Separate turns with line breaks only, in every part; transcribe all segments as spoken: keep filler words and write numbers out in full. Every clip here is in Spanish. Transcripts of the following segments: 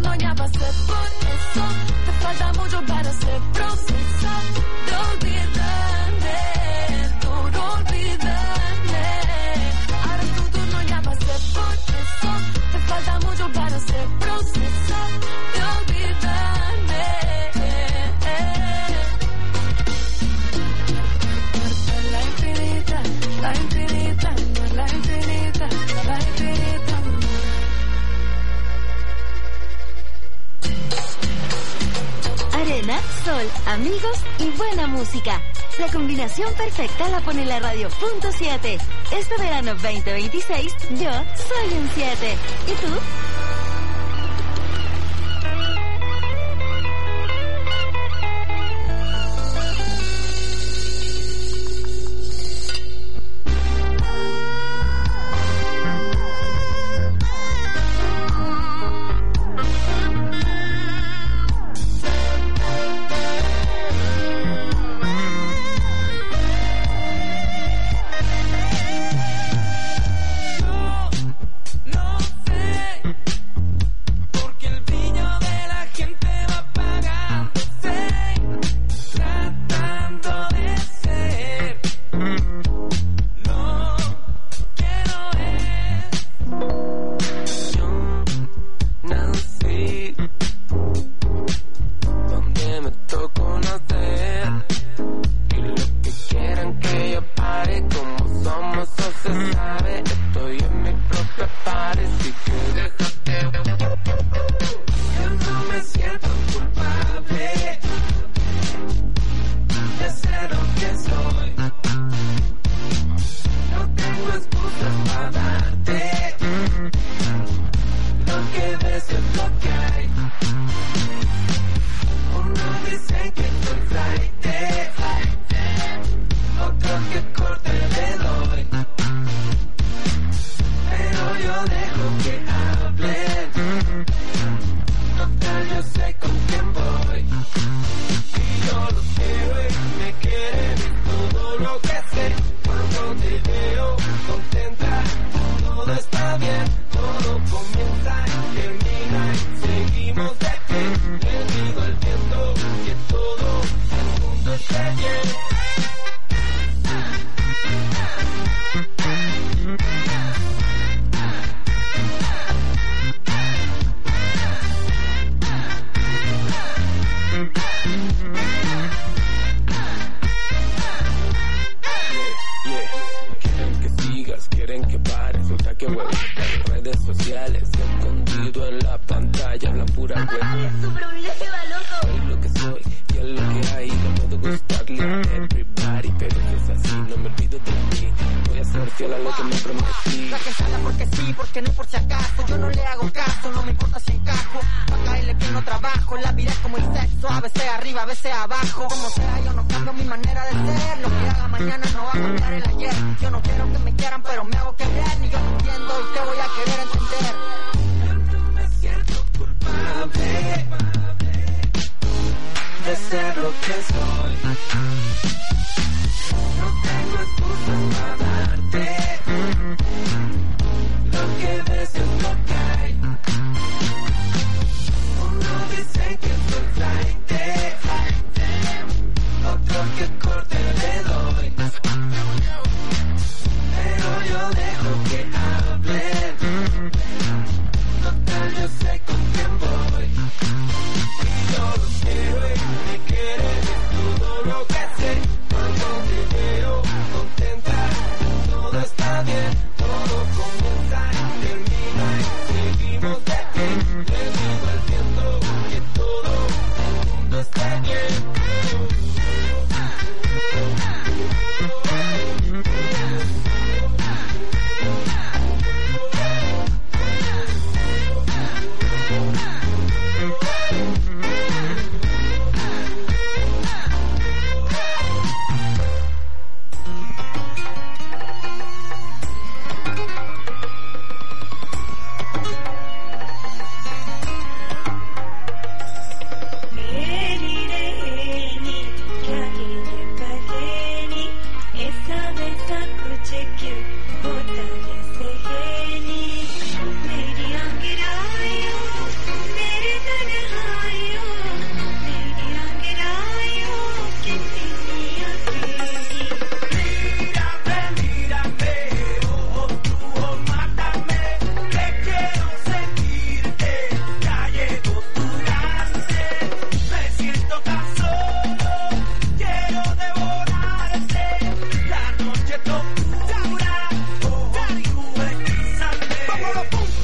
turno ya pasé por eso. Te falta mucho para ese proceso de olvidarme, por olvidarme. Ahora es tu turno, ya pasé por eso. Te falta mucho para ese proceso de olvidarme. La infinita, la infinita, la infinita, la infinita.
Arena, sol, amigos y buena música. La combinación perfecta la pone la radio punto siete. Este verano veinte veintiséis, yo soy un siete. ¿Y tú?
Pero yo dejo que hablen.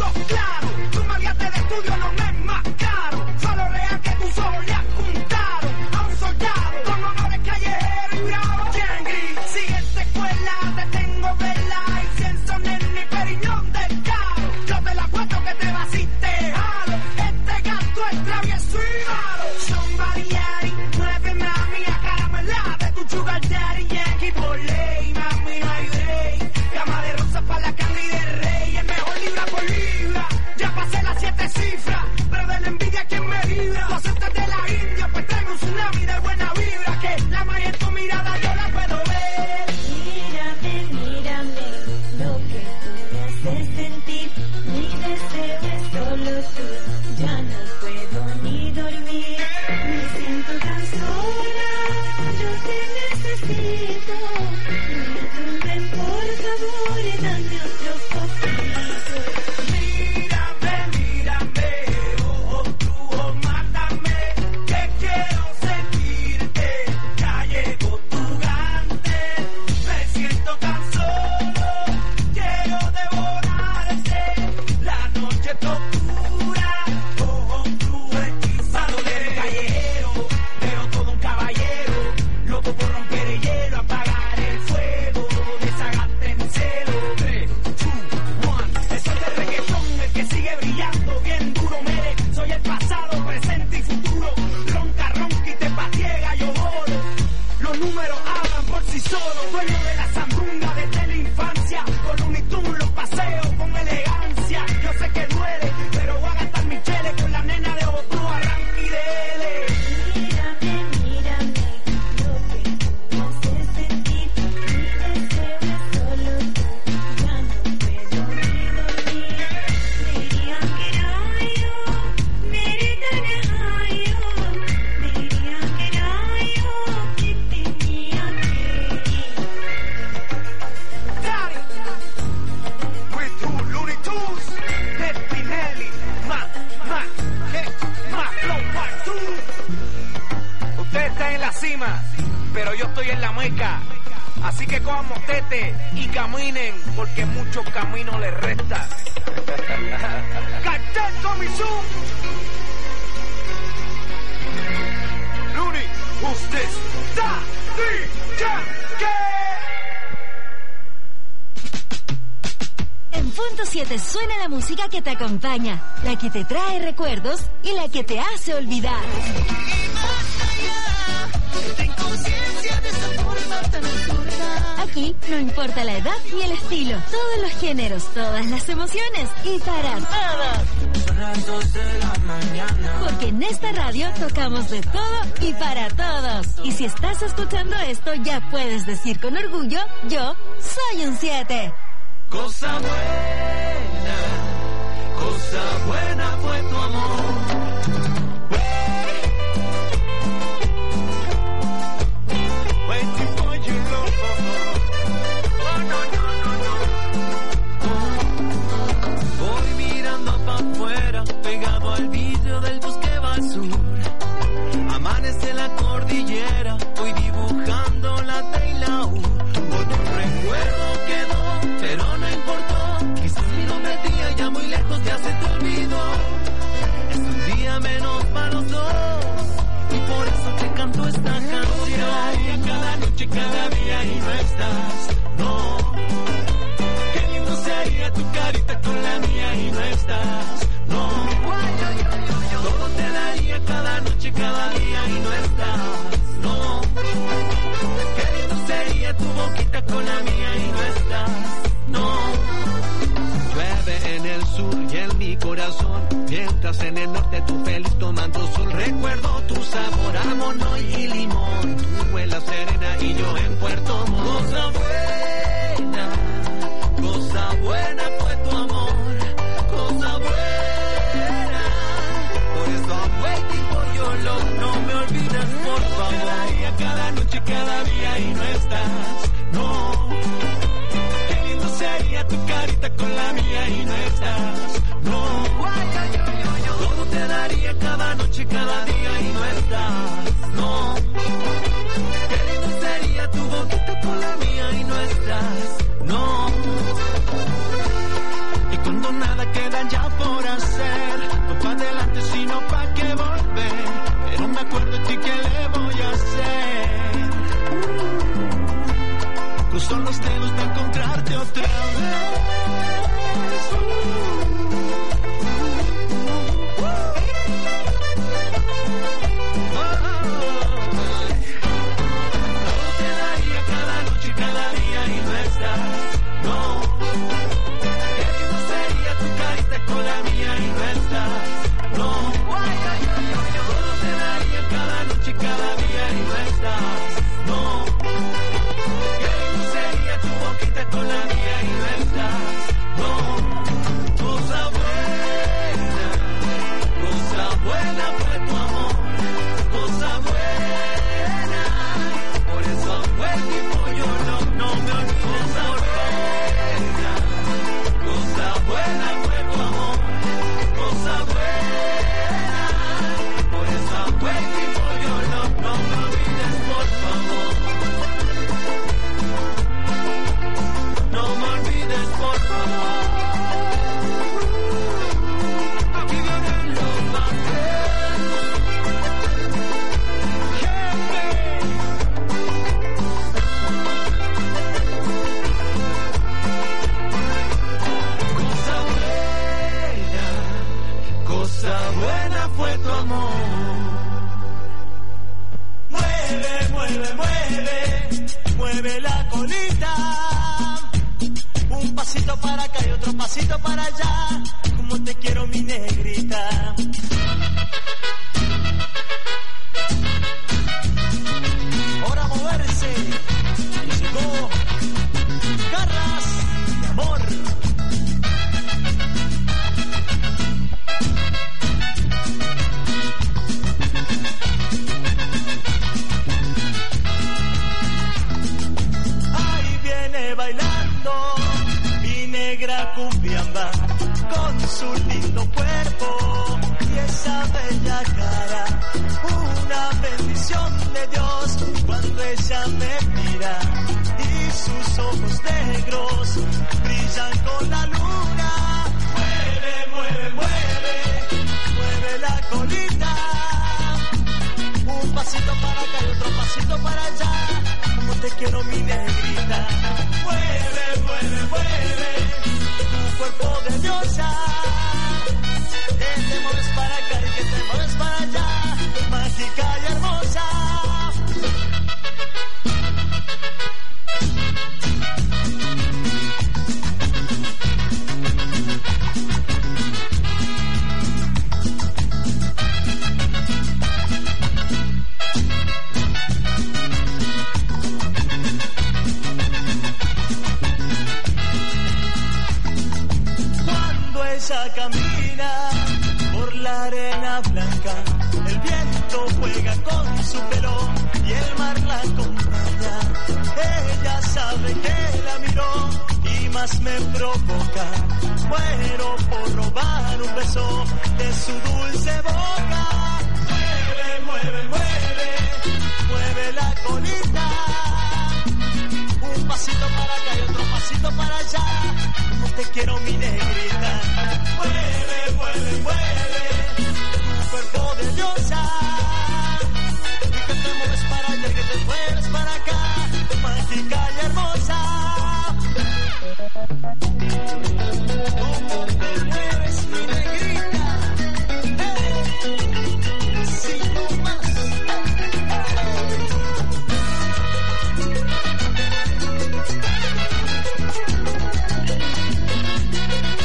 tengo claro. Tu maleante de estudio no me es más caro. Solo real que tus ojos le apuntaron a un soldado con honores callejeros y bravos. Yengri, si esta escuela te tengo vela y cienzo nene periñón del caro. Yo te la cuento que te vasiste, jalo. Este gato es travieso y malo. Somebody daddy, mueve mami a caramela de tu sugar daddy. Yankee por ley, mami no hay rey. Cama de rosa para la Candy del Rey. El mejor libra por libra. Ya pasé las siete cifras, pero de la envidia quien me libra. Tú aceptas de la India, pues traigo un tsunami de buena vibra. Que la magia en tu mirada yo la puedo ver.
Mírame, mírame, lo que tú me haces sentir. Mi deseo es solo tú, ya no puedo ni dormir. Me siento tan sola, yo te necesito. No me tumben, por favor, dame otro poquito.
Mírame, mírame, oh, oh, tú, oh, mátame. Que quiero sentirte, ya llegó tu gante. Me siento tan solo, quiero devorarte. La noche tortura, oh, oh, tú, hechizado. Eres callejero, pero todo un caballero. Loco por romper el hielo, apagar el fuego, desagarte en celo. tres, dos, uno, eso es de reggaetón, el que sigue brillando bien duro, mere. Soy el pasado, presente y futuro. Ronca, ronca y te patiega, yo joro. Los números hablan por sí solos. Dueño de la sandunga desde la infancia. Con Looney Tunes los paseo con elegancia. Yo sé que duele, pero voy a gastar mi chele con la nena de otro arranque y de L.
Mírame, mírame, lo que tú me haces sentir. Mi deseo es solo tú, ya no puedo ni dormir. Dirían que era yo, meritan era yo. Dirían que era yo, que tenía que
Daddy, with who? Looney Tunes, de Spinelli, ma, ma, eh, ma, flow part two. Ustedes están en la cima, pero yo estoy en la meca. Así que cojan motete y caminen, porque muchos caminos les restan. Cartel Comisión. Looney, usted está
En punto siete suena la música que te acompaña, la que te trae recuerdos y la que te hace olvidar. Aquí no importa la edad ni el estilo, todos los géneros, todas las emociones y para todos. Porque en esta radio tocamos de todo y para todos. Y si estás escuchando esto, ya puedes decir con orgullo, yo soy un siete.
Cosa buena, cosa buena fue tu amor. Waiting for your love. Oh, no, no, no, no. Voy mirando pa' afuera, pegado al vidrio del bosque va al sur. Amanece la cordillera, voy dibujando la T y la U. Por un recuerdo quedó, pero no importó. Quizás mi nombre tía ya muy lejos ya se te olvidó. Es un día menos para los dos, y por eso te canto esta canción. Cada noche, cada día y no estás, no. Qué lindo sería tu carita con la mía y no estás, no. Todo te daría cada noche, cada día y no estás, no. Qué lindo sería tu boquita con la mía y no estás, no. Llueve en el sur y en mi corazón, mientras en el norte tú feliz tomando sol. Recuerdo tu sabor a mono y limón, tú en la Serena y yo en Puerto Montt. Cosa buena, cosa buena fue tu amor, cosa buena. Por eso I'm waiting for your love, no me olvides por favor. Cada día, cada noche, cada día y no estás, no. Qué lindo sería tu carita con la mía y no estás, no. Todo te daría cada noche, cada día y no estás, no. Qué lindo sería tu boquita con la mía y no estás, no. Y cuando nada queda quedan ya por hacer. No pa' adelante sino pa' que volver. Pero me acuerdo de ti, ¿qué le voy a hacer? Uh, cruzo los dedos de encontrarte otra vez.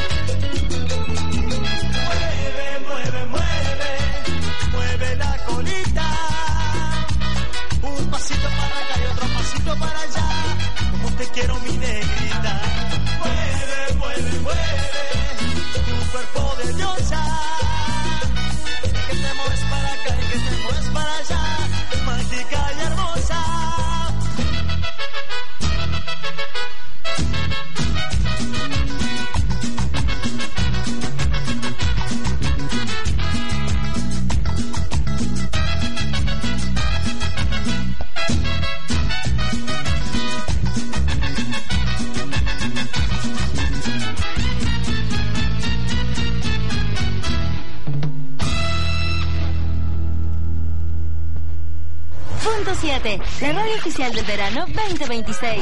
Mueve la colina.
punto siete, la radio oficial del verano veinte veintiséis.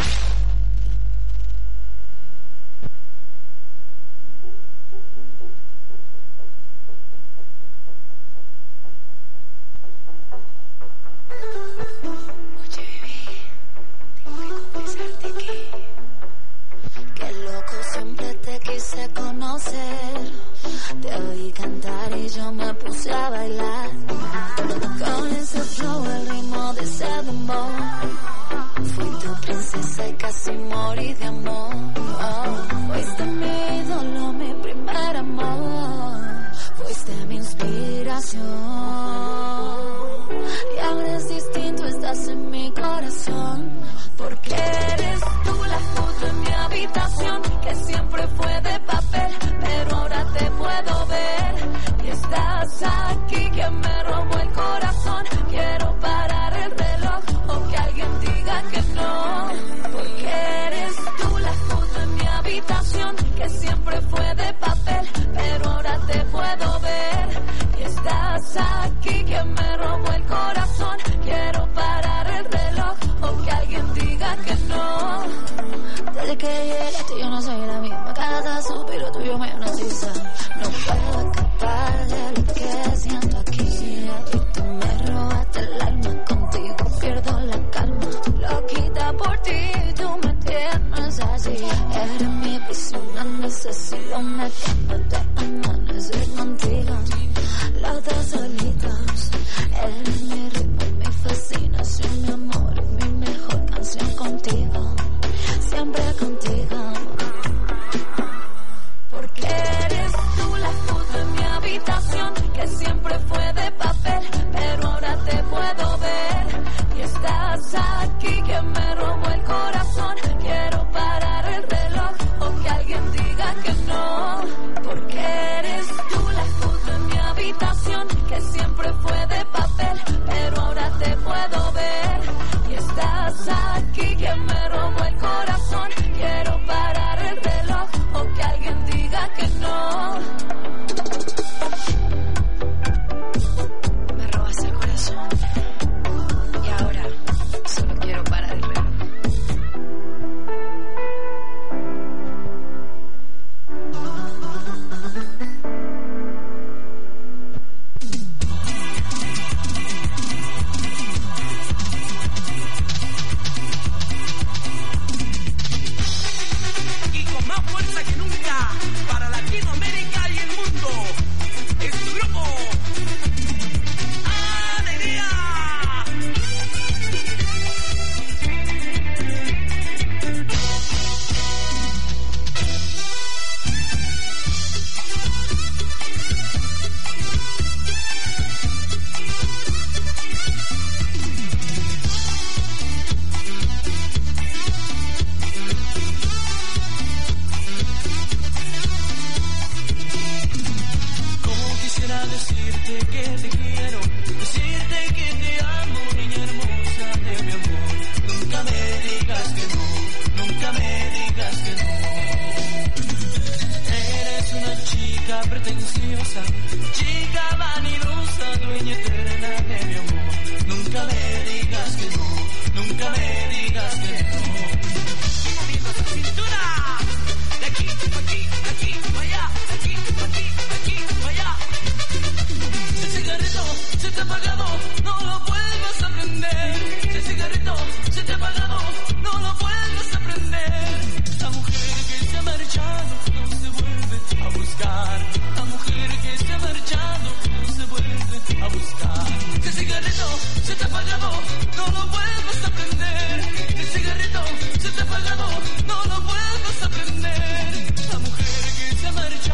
Quise conocer, te oí cantar y yo me puse a bailar con ese flow, el ritmo de ese dembow. Fui tu princesa y casi morí de amor. Oh, fuiste mi ídolo, mi primer amor. Fuiste mi inspiración y ahora es distinto, estás en mi corazón. Porque eres tú la foto en mi habitación, que siempre fue de papel, pero ahora te puedo ver. Y estás aquí que me robó el corazón. Quiero parar el reloj o que alguien diga que no. Porque eres tú la foto en mi habitación, que siempre fue de papel, pero ahora te puedo ver. Y estás aquí que me robó el corazón. Quiero parar el reloj o que alguien diga que no. Desde que llegaste yo no soy la misma. Cada suspiro tuyo me hipnotiza. No puedo escapar de lo que siento aquí. Y tú me robaste el alma, contigo pierdo la calma. Loquita por ti, tú me tienes así. Eres mi prisión, necesito una cama de amanecer contigo. Los dos solitos. Eres mi ritmo, mi fascinación, mi amor y mi mejor canción contigo. Siempre contigo. Porque eres tú la foto en mi habitación, que siempre fue de papel, pero ahora te puedo ver. Y estás aquí que me robó el corazón. Quiero parar el reloj o que alguien diga que no. Porque eres tú la foto en mi habitación, que siempre fue de papel, pero ahora te puedo ver. Y estás aquí que me robó el corazón. Quiero parar el reloj o que alguien diga que no. Me robas el corazón y ahora solo quiero parar el reloj.
Se te ha apagado, no lo vuelvas a prender. La mujer que se ha marchado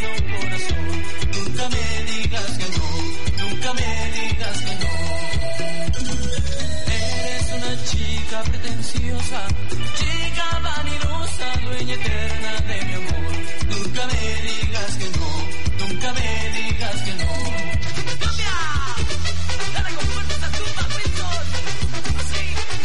bueno, corazón. Nunca me digas que no, nunca me digas que no. Eres una chica pretenciosa, chica vanidosa, dueña eterna de mi amor. Nunca me digas que no, nunca me digas que no. ¡Cambia! ¡Dale con fuerza a tu Wilson! ¡Así!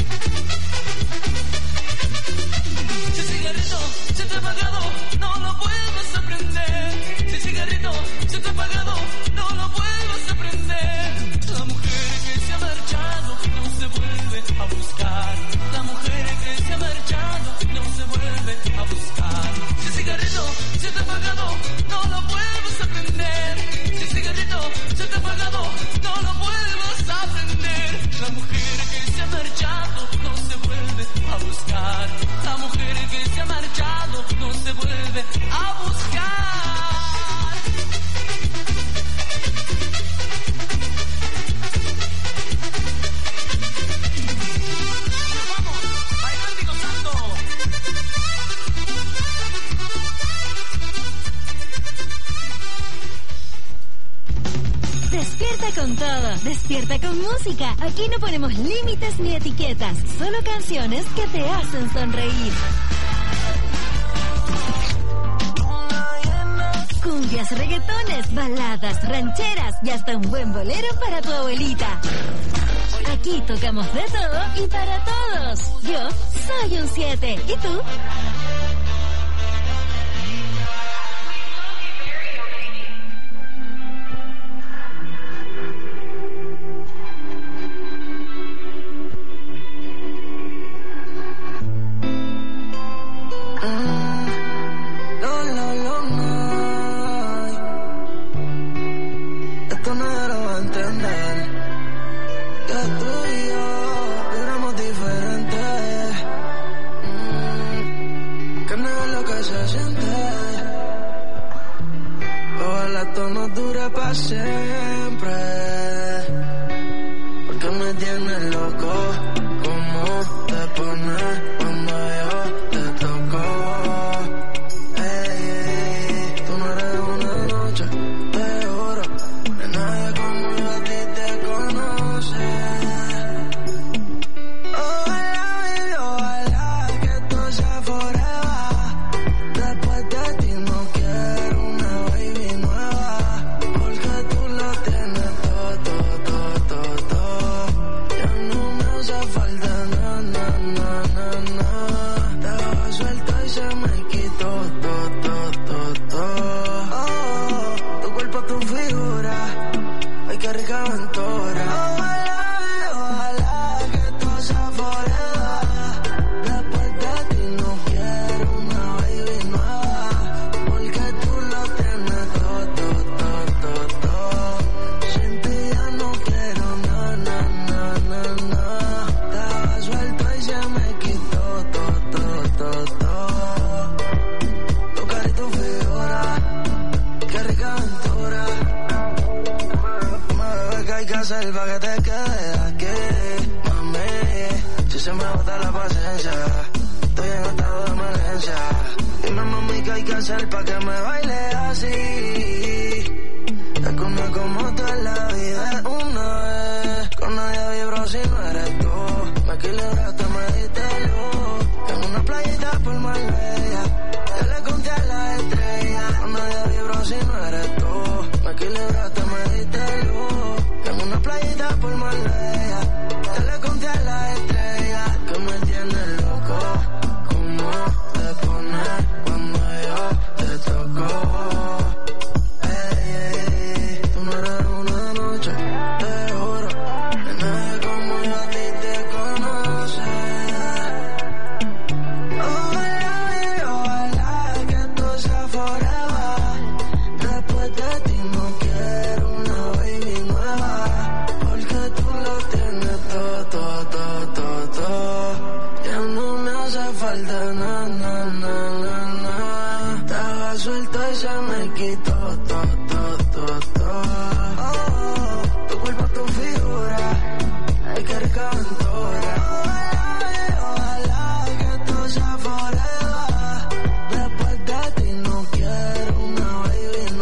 Si el cigarrito se te ha apagado, no lo vuelvas a prender. Si el cigarrito se te ha apagado, no lo vuelvas a prender. La mujer que se ha marchado no se vuelve a buscar. La mujer que se ha marchado no se vuelve a buscar. Si el cigarrito se te ha apagado, no lo vuelvas a prender. Si el cigarrito se te ha apagado, no lo vuelvas a prender. La mujer que se ha marchado no se vuelve a buscar. La mujer que se ha marchado no se vuelve a buscar. Vamos, bailando y gozando.
Despierta con todo, despierta con música. Aquí no ponemos límites ni etiquetas, solo canciones que te hacen sonreír. Cumbias, reggaetones, baladas, rancheras y hasta un buen bolero para tu abuelita. Aquí tocamos de todo y para todos. Yo soy un siete. ¿Y tú?
Pa' siempre, porque me tienes loco. ¿Cómo te pones cuando yo te toco? Hey, tú no eres una noche, te juro, que nadie como yo a ti te conoce. Ojalá, baby, ojalá que esto sea forever. Después de ti no quiero una baby nueva. Tú lo tienes todo, todo, todo, todo, todo. Ya no me hace falta nada, nada, nada, nada. Estaba suelta y se me quitó todo, todo, todo, todo. Oh, tu cuerpo, tu figura, ay, qué rica aventura. Ojalá, ojalá que esto sea forever. Después de ti no quiero una baby nueva, porque tú lo tienes todo, todo, todo, todo, todo. Sin ti ya no quiero nada, nada, nada, nada. Estaba suelto y se me quitó todo, todo, todo, todo. Tu cara y tu figura, qué rica aventura. Mami, ¿qué hay que hacer pa' que te quedes aquí? Mami, si se me bota la paciencia, estoy en estado de emergencia. Dime, mami, ¿qué hay que hacer pa' que me baile así? Es que una como tú en la vida es una vez. Con nadie vibro si no eres tú. Me equilibraste, me diste luz. En una playita por Marbella, yo le conté a la estrella. Con nadie vibro si no eres tú. Me equilibraste, me diste luz. En una playita por Marbella, yo le conté a la estrella. Que me tienes loco. ¿Cómo te pones cuando yo te toco? Tú no eres una noche, te juro, que nadie como yo a ti te conoce. Ojalá, baby, ojalá que esto sea forever. Después de ti no quiero una baby nueva, porque tú lo tienes todo, todo, todo, todo, todo. Ya no me hace falta nada, nada, nada, nada. Estaba suelto y se me quitó todo, todo, todo, todo. Oh, tu cuerpo, tu figura, ay, qué rica aventura. Ojalá, ojalá que esto sea forever. Después de ti no quiero una baby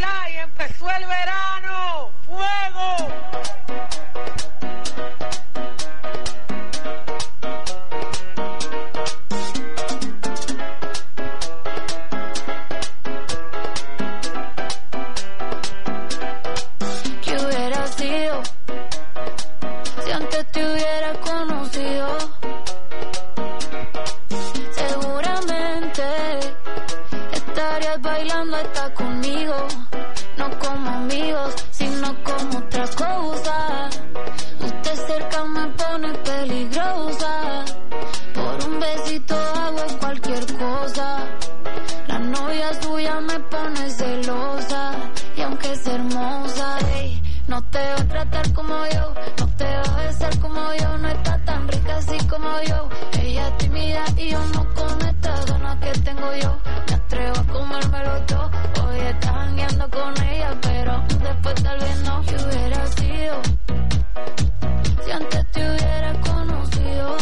bailar y empezó el verano. ¡Fuego!
¿Qué hubiera sido si antes te hubiera conocido? Seguramente estarías bailando hasta conmigo, no como amigos, sino como otra cosa. Usted cerca me pone peligrosa, por un besito hago cualquier cosa. La novia suya me pone celosa, y aunque es hermosa, ey, no te va a tratar como yo, no te va a besar como yo, no está tan rica así como yo. Ella es tímida y yo no con estas ganas que tengo yo. Me atrevo a comérmelo todo, hoy estás jangueando con ella, pero después tal vez no. ¿Qué hubiera sido si antes te hubiera conocido?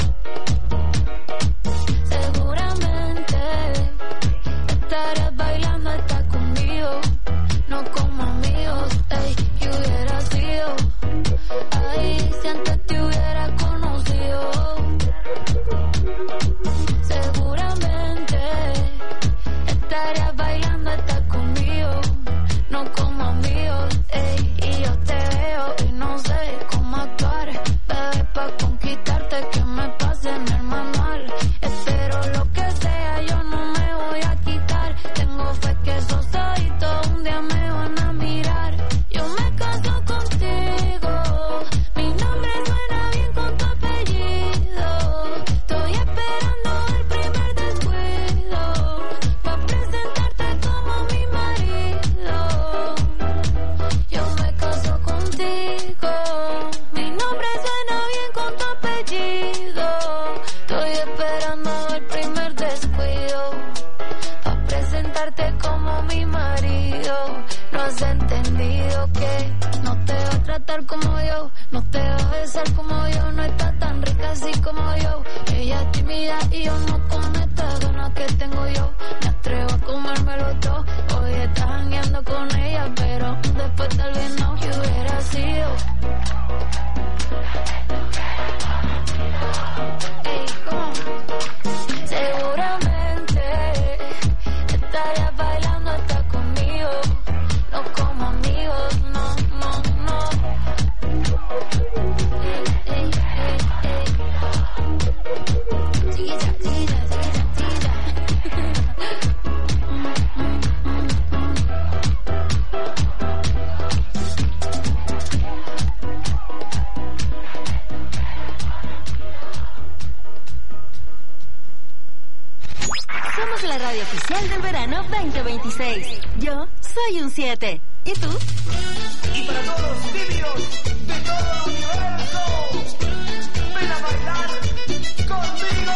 Seguramente estarías bailando hasta conmigo, no como amigos, ey. ¿Qué hubiera sido? Ay, si antes te hubiera conocido. Seguramente estarías bailando hasta conmigo, no como amigos, ey. Y yo te veo y no sé cómo actuar, bebé, pa' conquistarte que me pase en el manual. Espero lo que sea, yo no me voy a quitar. Tengo fe que esos ojitos un día me van a mirar. Yo me caso contigo, mi nombre suena bien con tu apellido. Estoy esperando el primer descuido pa' presentarte como mi marido. Yo me caso contigo, mi nombre suena bien con tu apellido. Estoy esperando el primer descuido pa' presentarte como mi marido. No has entendido que no te va a tratar como yo, no te va a besar como yo, no está tan rica así como yo. Ella es tímida y yo no con estas ganas que tengo yo. Me atrevo a comérmelo todo, hoy estás jangueando con ella, pero después tal vez no. ¿Qué hubiera sido? Ey, ¿cómo? Seguramente estarías bailando hasta conmigo, no como amigos, no, no, no. Ey, ey, ey, ey. Chiquita, chiquita, chiquita, chiquita. Mm, mm, mm, mm.
Somos la radio oficial del verano veinte veintiséis. Yo soy un siete. ¿Y tú?
Y para todos los tibios de todo el universo, ven a bailar conmigo.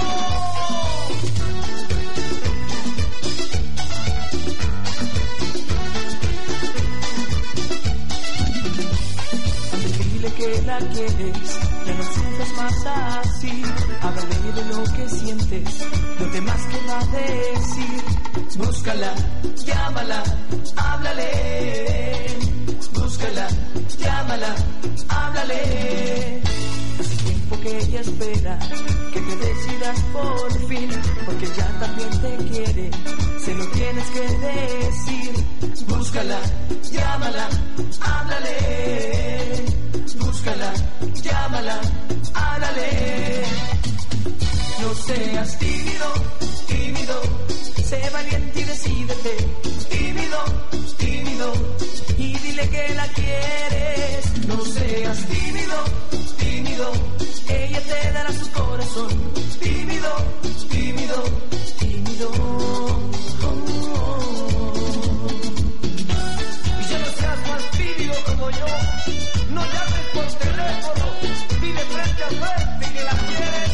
Dile que la quieres, ya no sientas más así. Háblale de lo que sientes, lo demás que va a decir. Búscala, llámala, háblale. Búscala, llámala, háblale. Hace tiempo que ella espera que te decidas por fin, porque ya también te quiere, se lo tienes que decir. Búscala, llámala, háblale. Búscala, llámala, háblale. No seas tímido, tímido, sé valiente y decídete. Tímido, tímido, y dile que la quieres. No seas tímido, tímido, ella te dará su corazón. Tímido, tímido, tímido. Oh, oh, oh. Y ya no seas más tímido como yo. No llames por teléfono, dile frente a frente que la quieres.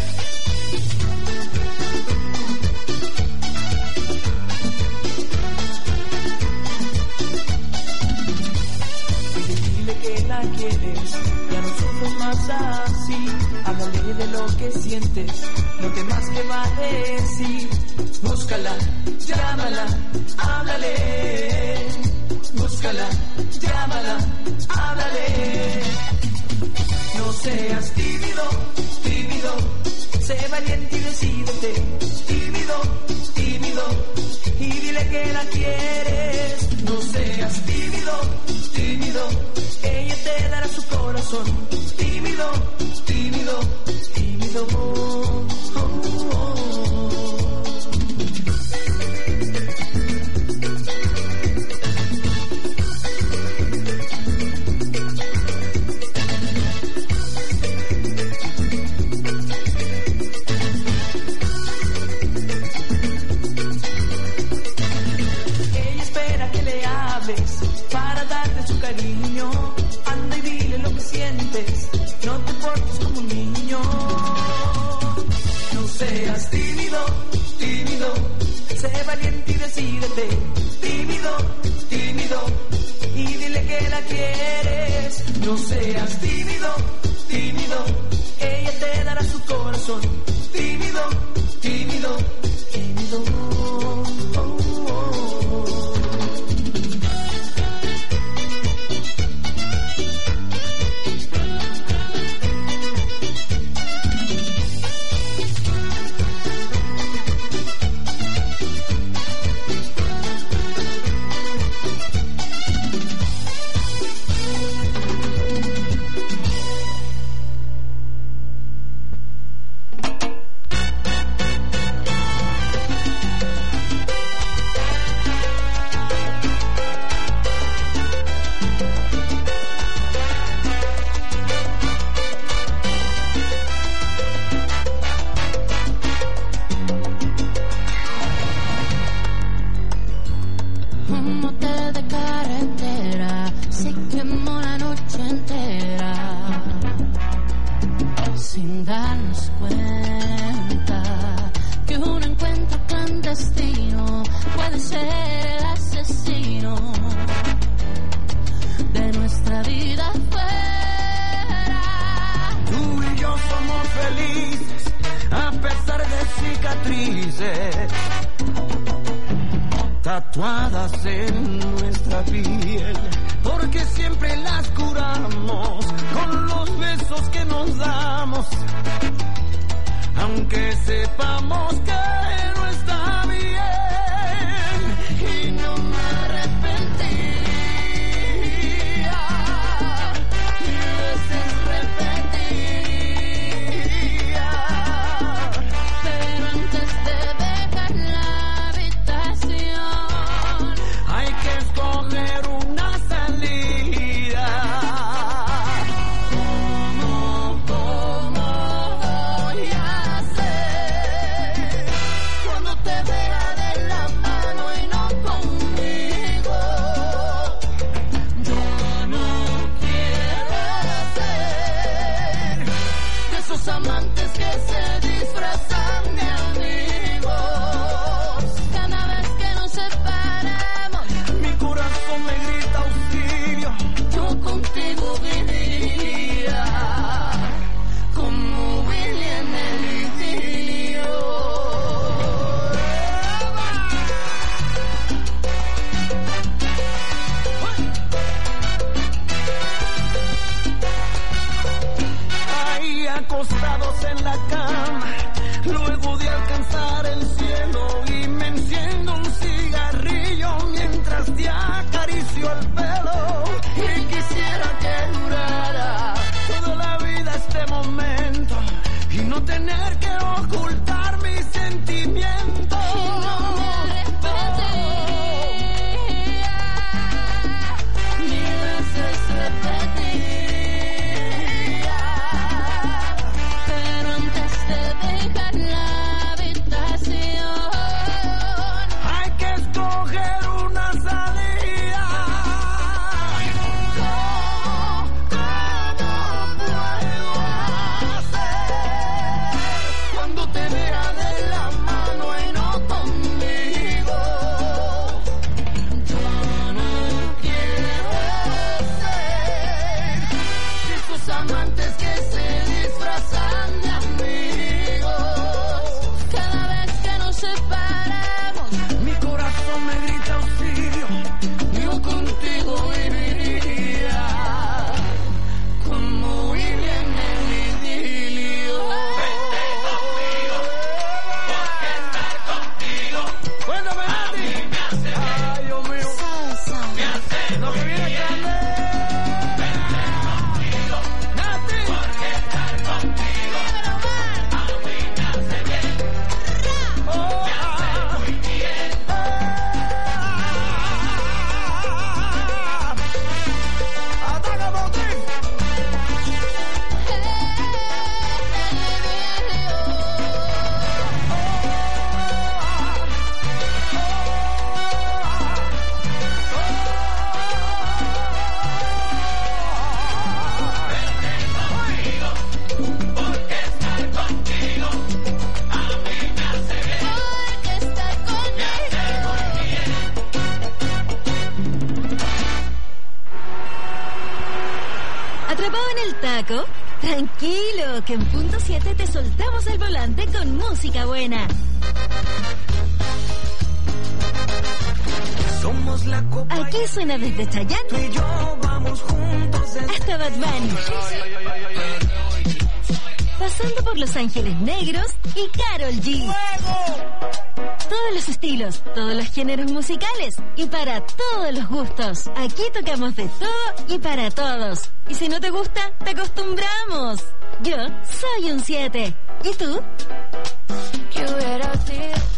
Dile que la quieres, ya no sufres más así. Háblale de lo que sientes, lo que más te va a decir. Búscala, llámala, háblale. búscala, llámala, háblale. No seas tímido, tímido, sé valiente y decídete. Tímido, tímido, y dile que la quieres. No seas tímido, tímido, ella te dará su corazón. Tímido, tímido, tímido. Oh, oh, oh. Para darte su cariño, anda y dile lo que sientes, no te portes como un niño. No seas tímido, tímido, sé valiente y decídete. Tímido, tímido, y dile que la quieres. No seas tímido, tímido, ella te dará su corazón. Tímido, tímido, tímido. Oh, oh, oh.
Tatuadas en nuestra piel, porque siempre las curamos con los besos que nos damos, aunque sepamos que no está bien, y no me arrepentiría, y a veces repetiría, pero antes de dejar la hay que escoger una salida. ¿Cómo, cómo voy a hacer cuando te vea de la mano y no conmigo? Yo no quiero ser de esos amantes que se disfrazan de amigos. Cada vez que nos separamos, mi corazón me grita auxilio. Yo contigo viviría como Willy en el idilio.
Tranquilo, que en punto siete te soltamos el volante con música buena.
Somos la copa.
Aquí suena desde Chayanne
Tú y yo vamos juntos desde
hasta Bad Bunny, pasando por Los Ángeles Negros y Karol G. Todos los estilos, todos los géneros musicales y para todos los gustos. Aquí tocamos de todo y para todos. Y si no te gusta, te acostumbramos. Yo soy un siete. ¿Y tú?
¿Qué hubiera sido?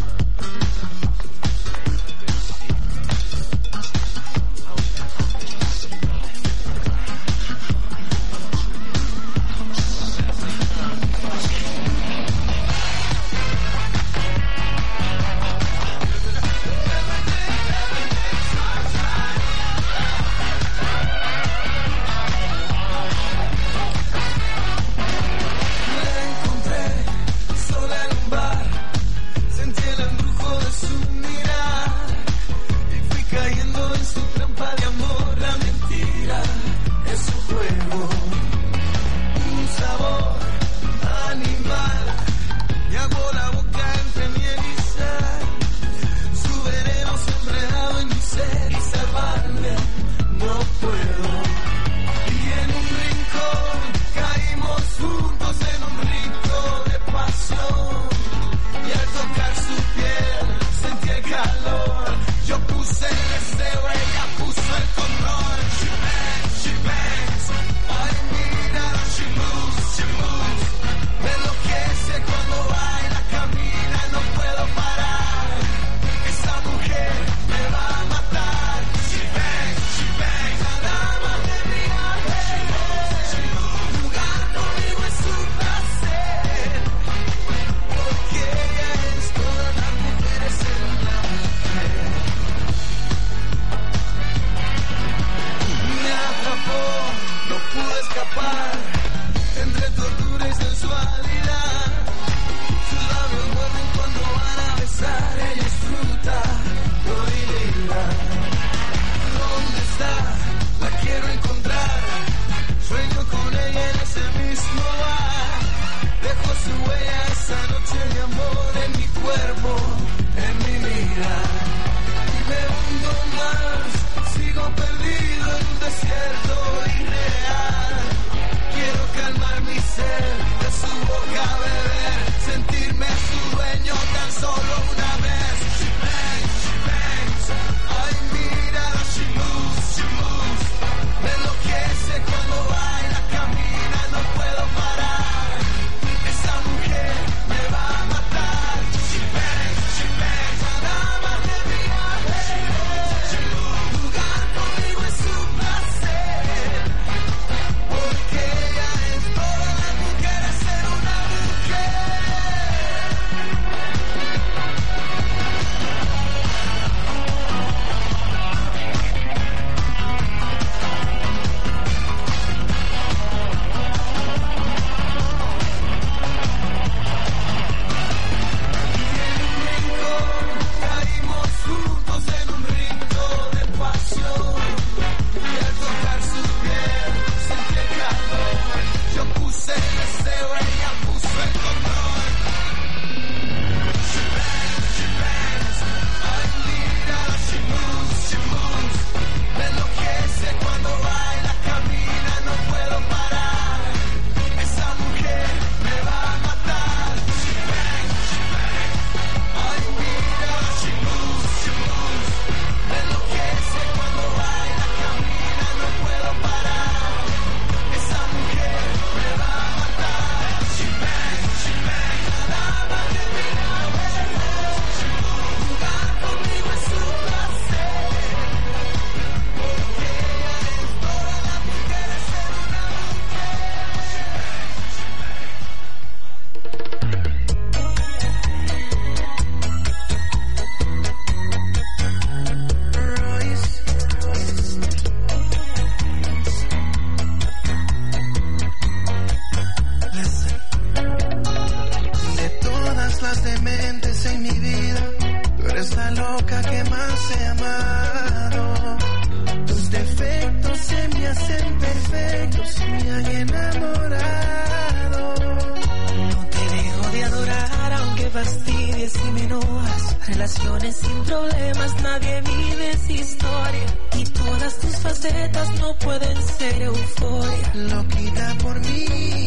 loca que más he amado. Tus defectos se me hacen perfectos, me han enamorado.
No te dejo de adorar aunque fastidies y me enojas. Relaciones sin problemas, nadie vive esa historia. Y todas tus facetas no pueden ser euforia.
Loquita por mí,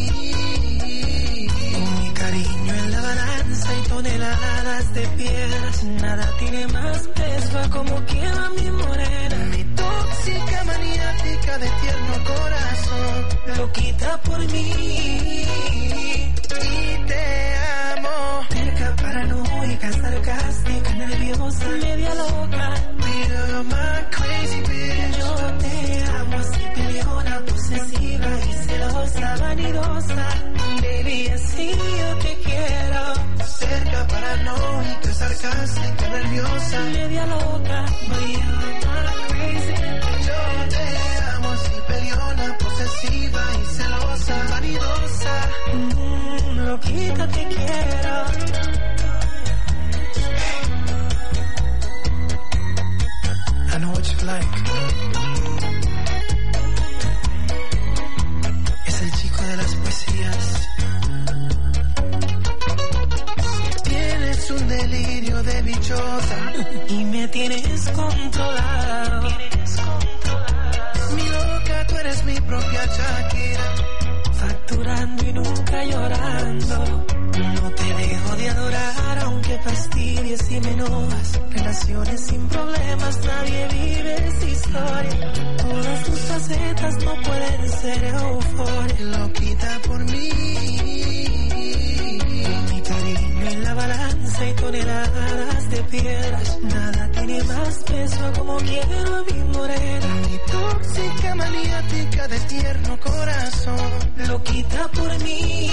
mi cariño en la balanza y toneladas de piedras. Nada tiene más peso a como quiera mi morena.
mi tóxica maniática de tierno corazón.
Loquita por mí
Y te amo,
terca, paranoica, sarcástica, nerviosa, media loca.
you're my crazy bitch.
Yo te amo así peleona, posesiva y celosa, vanidosa. Baby, así yo te quiero.
Cerca, paranoica, sarcástica, nerviosa,
Media loca, but you're my crazy.
yo te amo así peleona, posesiva y celosa, vanidosa.
Mm, loquita te quiero.
I know what you like. Es el chico de las poesías. Tienes un delirio de bichota,
Y me tienes controlado.
mi loca, tú eres mi propia Shakira.
Facturando y nunca llorando. No te dejo de adorar aunque fastidies y me enojas. Relaciones sin problemas, nadie vive esa historia. Todas tus facetas no pueden ser euforia.
Loquita por mí,
Mi cariño en la balanza y toneladas de piedras. Nada tiene más peso a como quiero a mi morena.
mi tóxica maniática de tierno corazón.
Loquita por mí.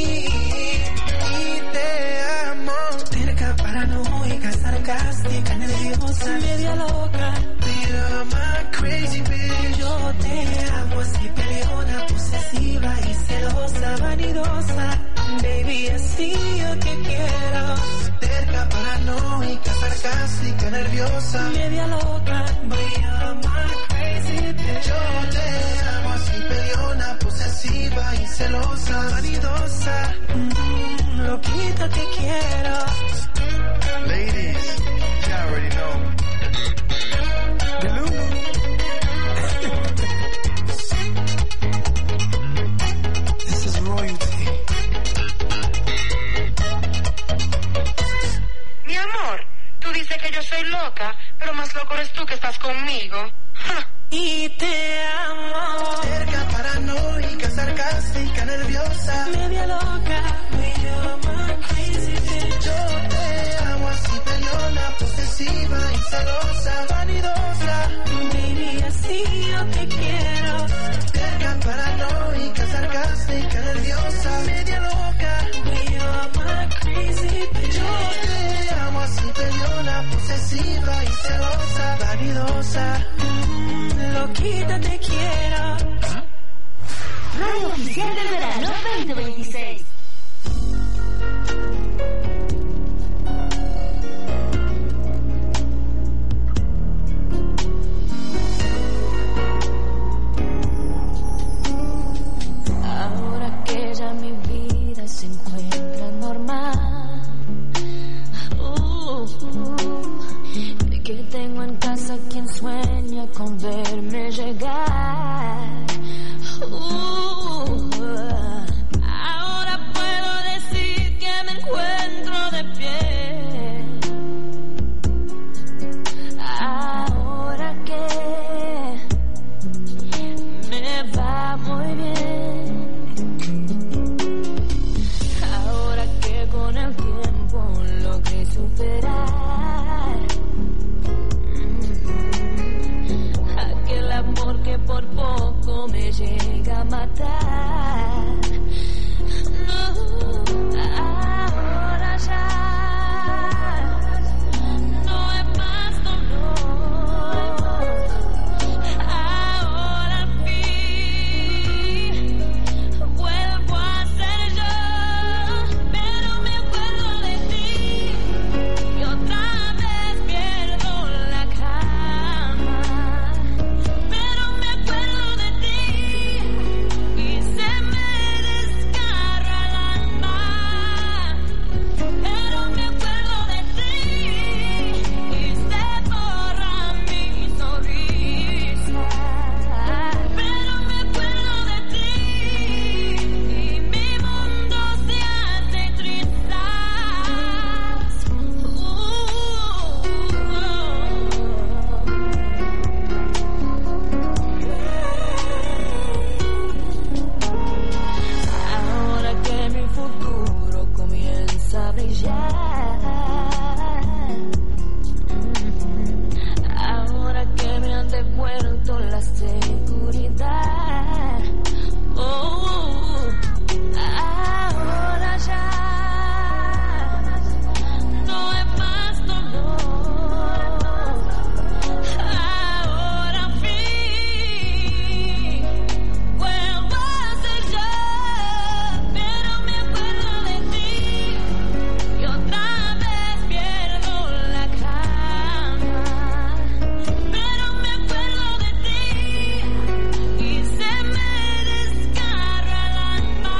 Y te amo,
Terca, paranoica, sarcástica, nerviosa, media loca.
you're my crazy bitch.
Yo te amo así peleona, posesiva y celosa, vanidosa. Baby, así yo te quiero.
Terca, paranoica, sarcástica, nerviosa,
Media loca, but you're my crazy bitch.
yo te amo así peleona, posesiva y celosa, vanidosa.
Mm, loquita te quiero.
Ladies, you already know. Delulu. This is royalty.
Mi amor, tú dices que yo soy loca, pero más loco eres tú que estás conmigo. Ja.
Y te amo.
Cerca, paranoica, sarcástica, nerviosa.
Media loca, but you're my crazy bitch.
Yo te amo así peleona, posesiva y celosa, vanidosa.
Baby, así yo te quiero.
Cerca, paranoica, sarcástica, nerviosa, media loca.
But you're my crazy bitch.
Yo te amo así peleona, posesiva y celosa, vanidosa.
Mm, loquita te quiero.
Radio Oficial del Verano veinte veintiséis.
Ahora que ya mi vida se encuentra normal, uh, uh, que tengo en casa quien sueña con verme llegar. Uh, ahora puedo decir que me encuentro de pie. Ahora que me va muy bien. Ahora que con el tiempo logré superar mm, aquel amor que seguridad. Oh, ahora ya no hay más dolor. Ahora al fin vuelvo a ser yo, pero me acuerdo de ti y otra vez pierdo la calma. Pero me acuerdo de ti y se me desgarra el alma.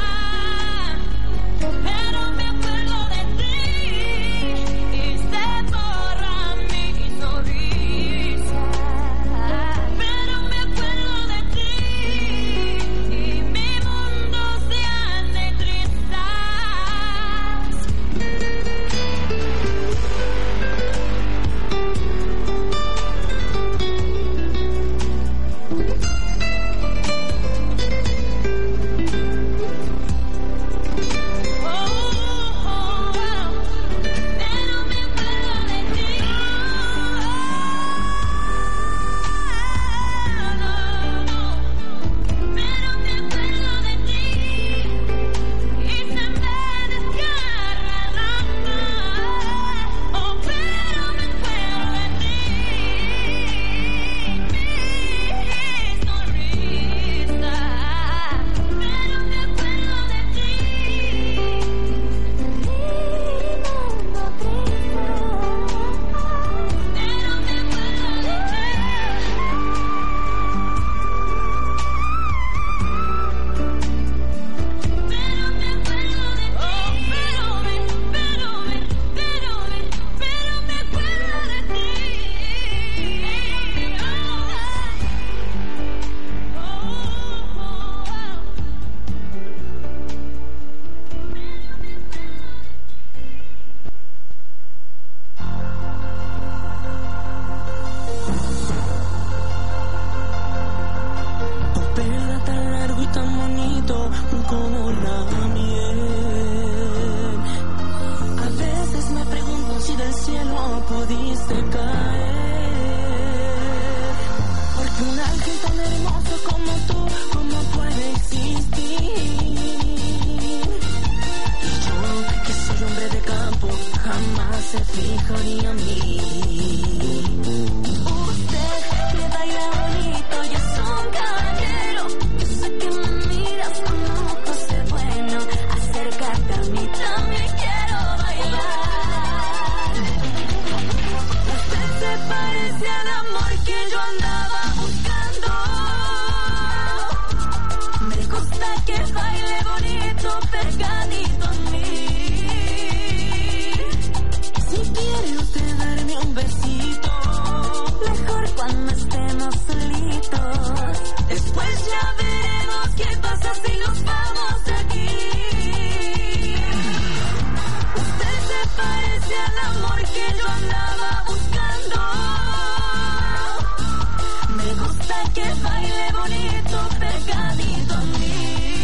Pero me acuerdo de ti y se borra mi sonrisa. Pero me acuerdo de ti y mi mundo se hace trizas. Oh, oh, oh, pero me acuerdo de ti. No, no, no. Pero me acuerdo de ti y se me desgarra el alma. Oh, pero me acuerdo de ti, mi sonrisa. Pero me acuerdo de ti, mi mundo triste. Pero me acuerdo de ti. Pero me acuerdo de ti. Oh, pero me, pero me, pero me, pero me acuerdo de ti. Oh, oh,
Un pelo tan largo y tan bonito como la miel. A veces me pregunto si del cielo pudiste caer. Porque un ángel tan hermoso como tú, ¿cómo puede existir? Y yo, que soy hombre de campo, jamás se fijaría en mí.
usted que baila bonito y es un caballero. Yo sé que me miras con ojos de bueno. Acércate a mí, también quiero bailar. Usted se parece al amor que yo andaba buscando. Me gusta que baile bonito, pegadito a mí.
Si quiere usted darme un besito,
Mejor cuando estemos solitos. Después ya veremos qué pasa si nos vamos de aquí. Usted se parece al amor que yo andaba buscando. Me gusta que baile bonito, pegadito a mí.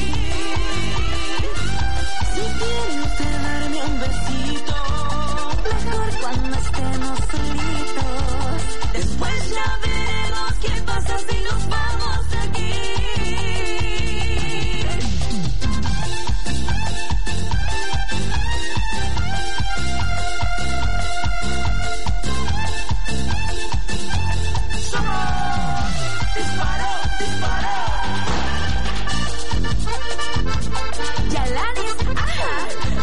si quiere usted darme un besito,
Mejor cuando estemos solitos. Después ya veremos qué pasa si nos vamos de aquí.
¡Disparó! ¡Disparó!
Yalanis, ajá.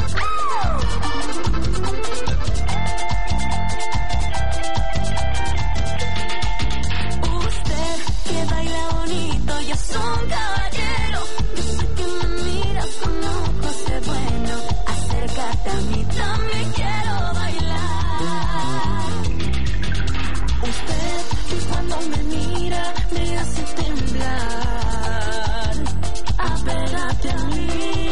Usted que baila bonito y es un caballero. Yo sé que me miras con ojos de bueno. Acércate a mí, también quiero bailar.
usted que cuando me mira me hace temblar.
Apégate a mí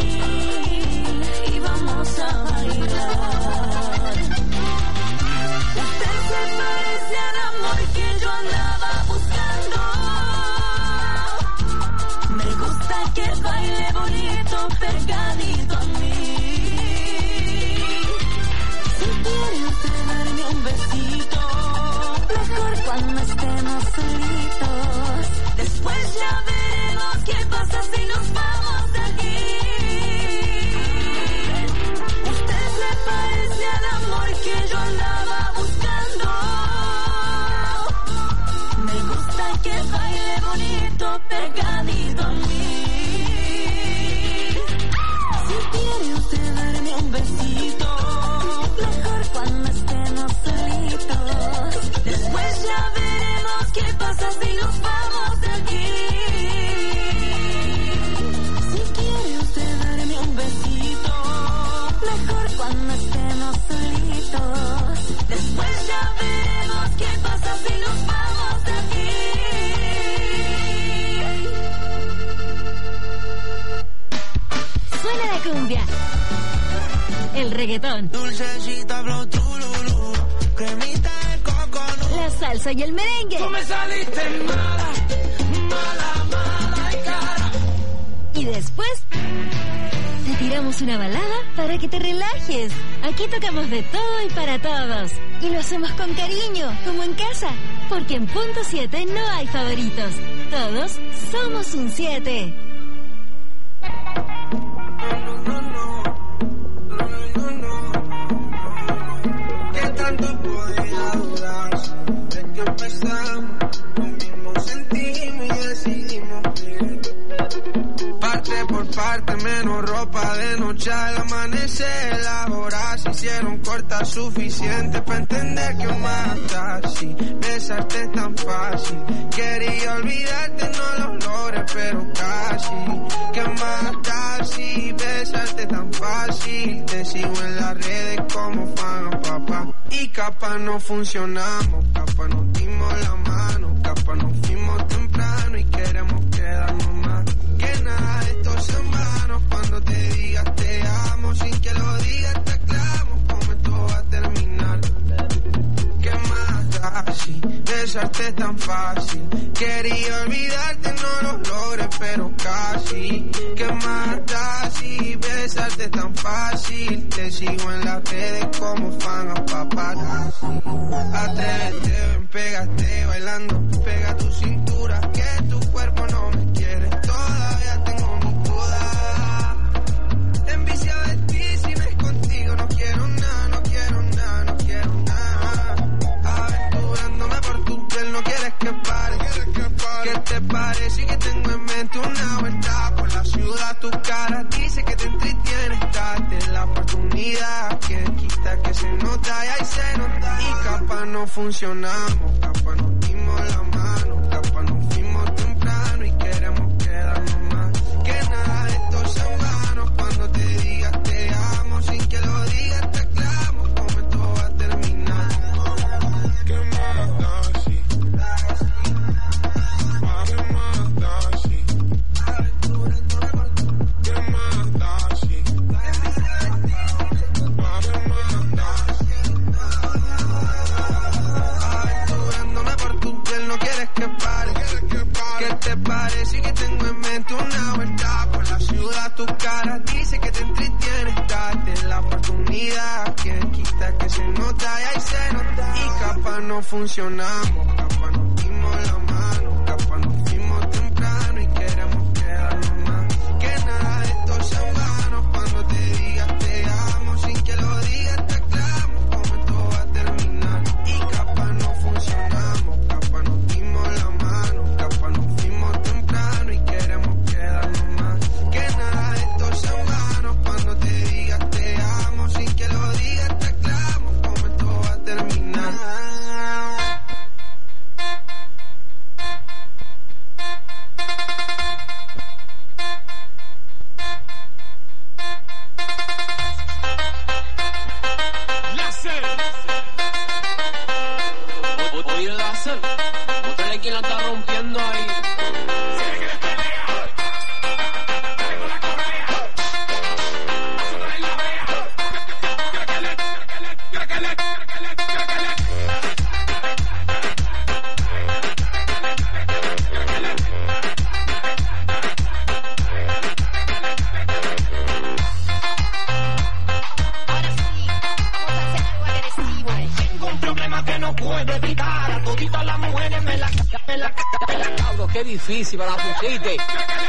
y vamos a bailar. Usted se parece al amor que yo andaba buscando. Me gusta que baile bonito, pegadito a mí.
Si quiere usted darme un besito,
Mejor cuando estemos solitos. Después ya veremos qué pasa si nos vamos de aquí. ¿Usted le parece al amor que yo andaba buscando? Me gusta que baile bonito pegadito a mí. Si quiere usted darme un besito, mejor cuando estemos solitos. Después ya veremos qué pasa si nos vamos de aquí. Si quiere usted darme un besito, mejor cuando estemos solitos. Después ya veremos qué pasa si nos vamos de aquí.
Suena la cumbia, el reggaetón,
Dulcecita, flow, tululú, cremita de coconut.
la salsa y el merengue.
Tú me saliste mala, mala, mala y cara.
Y después te tiramos una balada para que te relajes. Aquí tocamos de todo y para todos. Y lo hacemos con cariño, como en casa. Porque en Punto siete no hay favoritos. Todos somos un siete.
No, no, no, no, no, no, no. ¿Qué tanto podría durar? Desde que empezamos, lo mismo sentimos y decidimos vivir. Parte por parte, menos ropa de noche al amanecer. Las horas se hicieron cortas suficiente para entender que matar, sí, besarte es tan fácil. Quería olvidarte, no lo logré, pero casi. Que matar, sí, besarte tan fácil. Te sigo en las redes como fan, papá. Y capaz no funcionamos, capaz nos dimos la mano, capaz nos fuimos temprano y queremos quedarnos más. Que nada de estos hermanos, cuando te digas te amo, sin que lo digas te aclamo, como esto va a terminar. Que mata así, besarte es tan fácil. Quería olvidarte, no lo logré, pero casi. Que mata así, besarte es tan fácil. Te sigo en las redes como fan a paparazzi. Atrévete, ven, pégate bailando, pega tu cintura, que tu cuerpo no me quiere. Todavía tengo mi duda. Envicia de ti, si no es contigo, no quiero nada, no quiero nada, no quiero nada. Aventurándome por tu piel, no quieres que pare. ¿Qué te parece que tengo en mente una vuelta por la ciudad? Tu cara dice que te entretienes, date la oportunidad. Que quita que se nota y ahí se nota. Y capaz no funcionamos, capaz nos dimos la mano, capaz nos fuimos temprano y queremos quedarnos más. Que nada de estos hermanos, cuando te digas te amo, sin que lo digas te aclamo, como esto va a terminar. Que mata así, que mata así. Que mata así. Aventurándome por tu piel, no quieres que pare. ¿Qué te parece que tengo en mente una vuelta por la ciudad? Tu cara dice que te entretienes, date la oportunidad. Que quita que se nota y ahí se nota. Y capaz no funcionamos, capaz nos dimos la mano, capaz nos fuimos temprano y queremos quedarnos más. Que nada de estos hermanos, cuando te digas te amo, sin que lo digas te aclamo, como esto va a terminar. Y capaz no funcionamos, capaz nos dimos la mano, capaz nos fuimos temprano y queremos quedarnos más. Que nada de estos hermanos, cuando te digas te amo, sin que lo digas te aclamo, como esto va a terminar.
Oye, láser, bótale quien la está rompiendo ahí.
Tengo un problema que no puedo evitar.
A toditas las mujeres me la, me la, me la cabro, qué difícil, me la pusiste.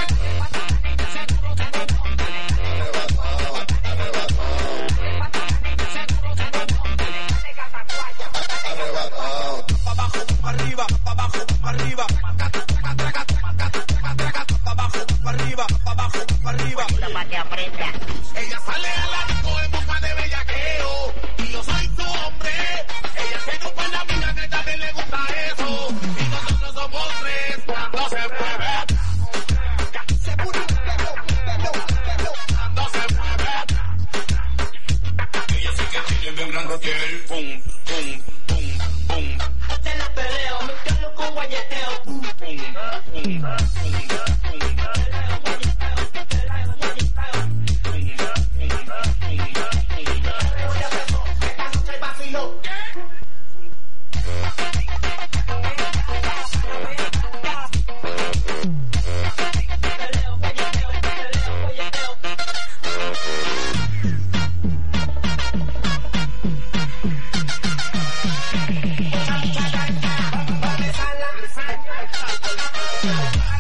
Ella sale a la disco en busca de bellaqueo y yo soy su hombre. Ella tiene un buen amiga que también le gusta eso y nosotros somos tres cuando se mueve. Cuando se mueve. Ella sí que tiene bien grande piel. Pum, pum, pum, pum. Te la peleo, me quedo con guayeteo. Pum, pum, pum, pum. Bye.